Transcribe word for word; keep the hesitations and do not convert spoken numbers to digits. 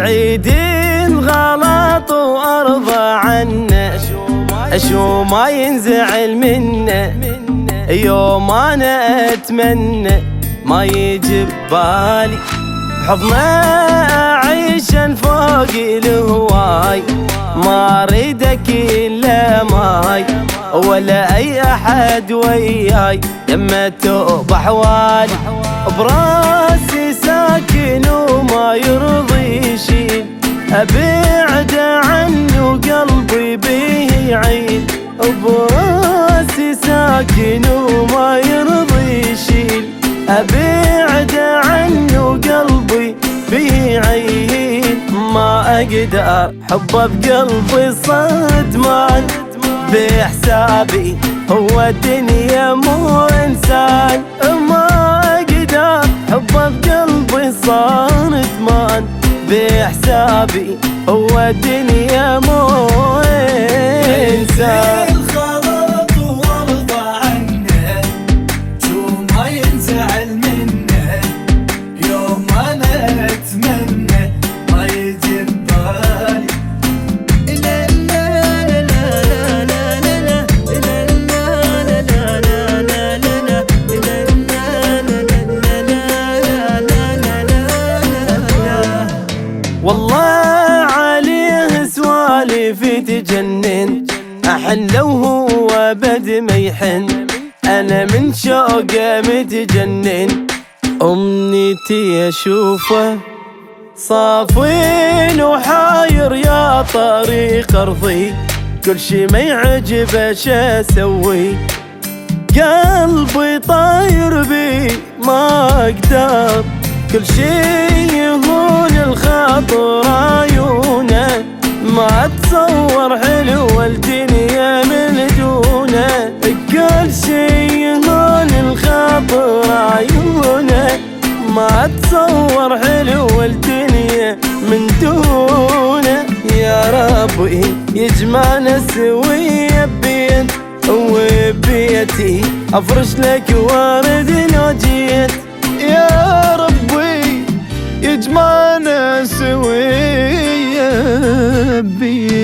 عيد الغلط وارضى عنه، شو ما ينزعل منه يوم انا اتمنى ما يجي ببالي بحضنه اعيش فوق الهواي، ما اريدك الا ماي ولا اي احد وياي لما توب احوالي، براسي ساكن وما يرضي يشيل، ابعد عنه قلبي بيه يعيل، براسي ساكن وما يرضي يشيل، ابعد عنه قلبي بيه يعيل، ما اقدر حبه بقلبي صدمان، بحسابي هو الدنيا مو انسان، ما اقدر حبه بقلبي صار ادمان، بحسابي هو الدنيا مو انسان. الغلط وارضى عنه، شو ما ينزعل منه يوم انا اتمنى ما يجي ببالي. والله عليه سوالف تجنن، احن لو هو بد ما يحن، انا من شوقه متجنن، امنيتي اشوفه صافين وحاير يا طريق ارضي، كل شي ما يعجبه شو اسوي، قلبي طاير بي ما اقدر، كل شي يهون الخاطر عيونه، ما اتصور حلو الدنيا من دونه، كل شي يهون الخاطر عيونه، ما اتصور حلو الدنيا من دونه، يا ربي يجمعنا سوية ببيت وبيتي افرش لك ورد لو جيت، يا ربي يجمعنا سوية بيتي.